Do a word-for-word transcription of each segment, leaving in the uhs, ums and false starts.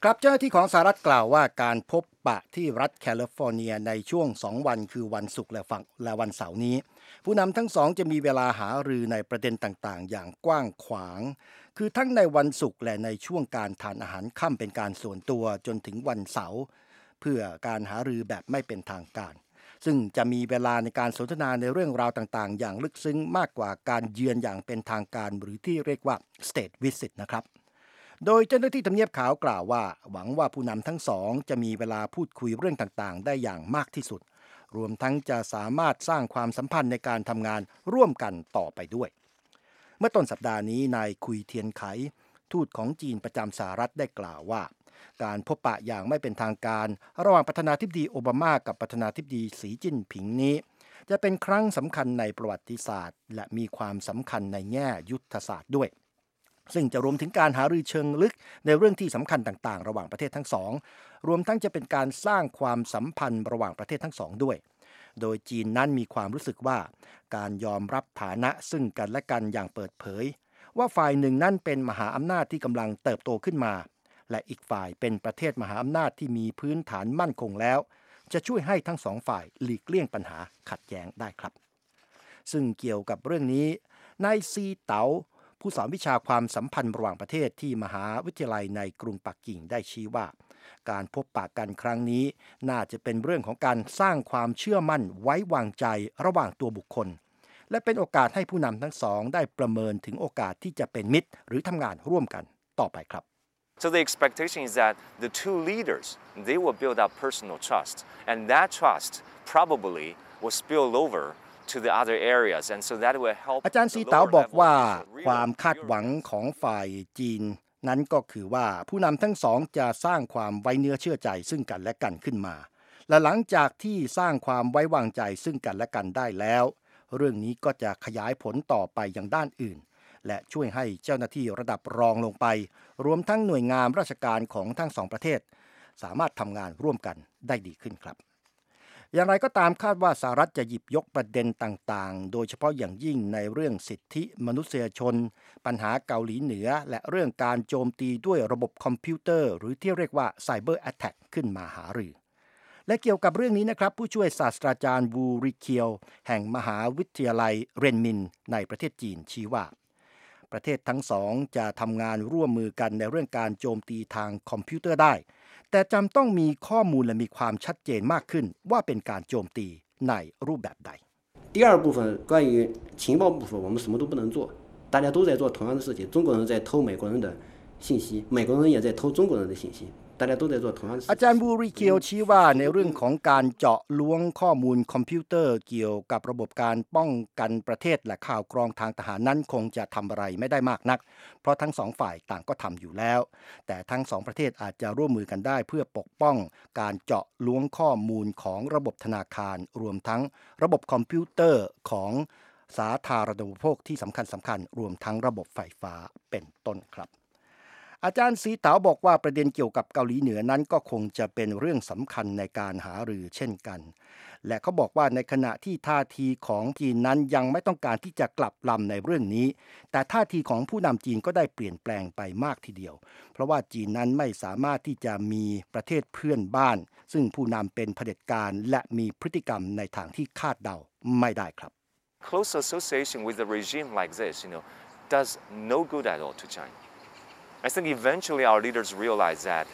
ครับเจ้าหน้าที่ของสหรัฐกล่าวว่าการพบปะที่รัฐแคลิฟอร์เนียในช่วงสองวันคือวันศุกร์และฝั่งและวันเสาร์นี้ผู้นำทั้งสองจะมีเวลาหารือในประเด็นต่างๆอย่างกว้างขวางคือทั้งในวันศุกร์และในช่วงการทานอาหารค่ำเป็นการส่วนตัวจนถึงวันเสาร์เพื่อการหารือแบบไม่เป็นทางการซึ่งจะมีเวลาในการสนทนาในเรื่องราวต่างๆอย่างลึกซึ้งมากกว่าการเยือนอย่างเป็นทางการหรือที่เรียกว่า State Visit นะครับโดยเจ้าหน้าที่ทำเนียบขาวกล่าวว่าหวังว่าผู้นำทั้งสองจะมีเวลาพูดคุยเรื่องต่างๆได้อย่างมากที่สุดรวมทั้งจะสามารถสร้างความสัมพันธ์ในการทำงานร่วมกันต่อไปด้วยเมื่อต้นสัปดาห์นี้นายคุยเทียนไขทูตของจีนประจำสหรัฐได้กล่าวว่าการพบปะอย่างไม่เป็นทางการระหว่างประธานาธิบดีโอบามากับประธานาธิบดีสีจิ้นผิงนี้จะเป็นครั้งสำคัญในประวัติศาสตร์และมีความสำคัญในแง่ยุทธศาสตร์ด้วยซึ่งจะรวมถึงการหารือเชิงลึกในเรื่องที่สำคัญต่างๆระหว่างประเทศทั้งสองรวมทั้งจะเป็นการสร้างความสัมพันธ์ระหว่างประเทศทั้งสองด้วยโดยจีนนั้นมีความรู้สึกว่าการยอมรับฐานะซึ่งกันและกันอย่างเปิดเผยว่าฝ่ายหนึ่งนั้นเป็นมหาอำนาจที่กำลังเติบโตขึ้นมาและอีกฝ่ายเป็นประเทศมหาอำนาจที่มีพื้นฐานมั่นคงแล้วจะช่วยให้ทั้งสองฝ่ายหลีกเลี่ยงปัญหาขัดแย้งได้ครับซึ่งเกี่ยวกับเรื่องนี้นายซีเต๋าผู้สอนวิชาความสัมพันธ์ระหว่างประเทศที่มหาวิทยาลัยในกรุงปักกิ่งได้ชี้ว่าการพบปะกันครั้งนี้น่าจะเป็นเรื่องของการสร้างความเชื่อมั่นไว้วางใจระหว่างตัวบุคคลและเป็นโอกาสให้ผู้นำทั้งสองได้ประเมินถึงโอกาสที่จะเป็นมิตรหรือทำงานร่วมกันต่อไปครับ So the expectation is that the two leaders, they will build up personal trust, and that trust probably will spill over to the other areas, and so that will help. อาจารย์ซีเต๋าบอกว่าความคาดหวังของฝ่ายจีนนั้นก็คือว่าผู้นำทั้งสองจะสร้างความไว้เนื้อเชื่อใจซึ่งกันและกันขึ้นมาและหลังจากที่สร้างความไว้วางใจซึ่งกันและกันได้แล้วเรื่องนี้ก็จะขยายผลต่อไปยังด้านอื่นและช่วยให้เจ้าหน้าที่ระดับรองลงไปรวมทั้งหน่วยงานราชการของทั้งสองประเทศสามารถทำงานร่วมกันได้ดีขึ้นครับอย่างไรก็ตามคาดว่าสหรัฐจะหยิบยกประเด็นต่างๆโดยเฉพาะอย่างยิ่งในเรื่องสิทธิมนุษยชนปัญหาเกาหลีเหนือและเรื่องการโจมตีด้วยระบบคอมพิวเตอร์หรือที่เรียกว่าไซเบอร์แอทแทคขึ้นมาหารือและเกี่ยวกับเรื่องนี้นะครับผู้ช่วยศาสตราจารย์วูริเคียวแห่งมหาวิทยาลัยเรนมินในประเทศจีนชี้ว่าประเทศทั้งสองจะทำงานร่วมมือกันในเรื่องการโจมตีทางคอมพิวเตอร์ได้แต่จำต้องมีข้อมูลและมีความชัดเจนมากขึ้นว่าเป็นการโจมตีในรูปแบบใด第二部分关于情报部分我们什么都不能做大家都在做同样的事情中国人在偷美国人的信息美国人也在偷中国人的信息อาจารย์บูริเคียวชี้ว่าในเรื่องของการเจาะล้วงข้อมูลคอมพิวเตอร์เกี่ยวกับระบบการป้องกันประเทศและข่าวกรองทางทหารนั้นคงจะทำอะไรไม่ได้มากนักเพราะทั้งสองฝ่ายต่างก็ทำอยู่แล้วแต่ทั้งสองประเทศอาจจะร่วมมือกันได้เพื่อปกป้องการเจาะล้วงข้อมูลของระบบธนาคารรวมทั้งระบบคอมพิวเตอร์ของสาธารณูปโภคที่สำคัญสำคัญรวมทั้งระบบไฟฟ้าเป็นต้นครับอาจารย์ซีเต๋าบอกว่าประเด็นเกี่ยวกับเกาหลีเหนือนั้นก็คงจะเป็นเรื่องสำคัญในการหารือเช่นกันและเขาบอกว่าในขณะที่ท่าทีของจีนนั้นยังไม่ต้องการที่จะกลับลำในเรื่องนี้แต่ท่าทีของผู้นำจีนก็ได้เปลี่ยนแปลงไปมากทีเดียวเพราะว่าจีนนั้นไม่สามารถที่จะมีประเทศเพื่อนบ้านซึ่งผู้นำเป็นเผด็จการและมีพฤติกรรมในทางที่คาดเดาไม่ได้ครับ Close association with a regime like this, you know, does no good at all to China.I think eventually our leaders realize that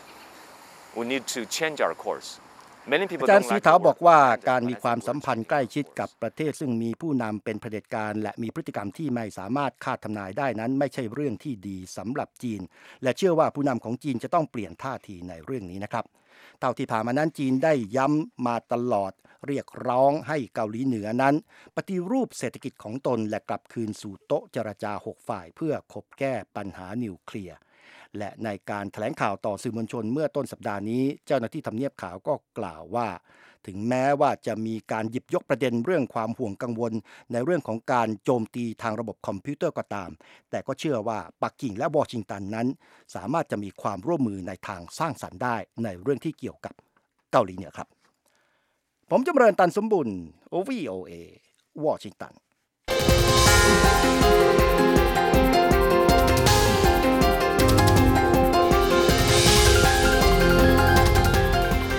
we need to change our course. อาจารย์ซีเถาบอกว่าการมีความสัมพันธ์ใกล้ชิดกับประเทศซึ่งมีผู้นำเป็นเผด็จการและมีพฤติกรรมที่ไม่สามารถคาดทำนายได้นั้นไม่ใช่เรื่องที่ดีสำหรับจีนและเชื่อว่าผู้นำของจีนจะต้องเปลี่ยนท่าทีในเรื่องนี้นะครับเท่าที่ผ่านมานั้นจีนได้ย้ำมาตลอดเรียกร้องให้เกาหลีเหนือนั้นปฏิรูปเศรษฐกิจของตนและกลับคืนสู่โต๊ะเจรจาหกฝ่ายเพื่อคบแก้ปัญหานิวเคลียร์และในการแถลงข่าวต่อสื่อมวลชนเมื่อต้นสัปดาห์นี้เจ้าหน้าที่ทำเนียบขาวก็กล่าวว่าถึงแม้ว่าจะมีการหยิบยกประเด็นเรื่องความห่วงกังวลในเรื่องของการโจมตีทางระบบคอมพิวเตอร์ก็ตามแต่ก็เชื่อว่าปักกิ่งและวอชิงตันนั้นสามารถจะมีความร่วมมือในทางสร้างสรรค์ได้ในเรื่องที่เกี่ยวกับเกาหลีเหนือครับผมจำเริญตันสมบุญ โอ วี โอ เอ วอชิงตัน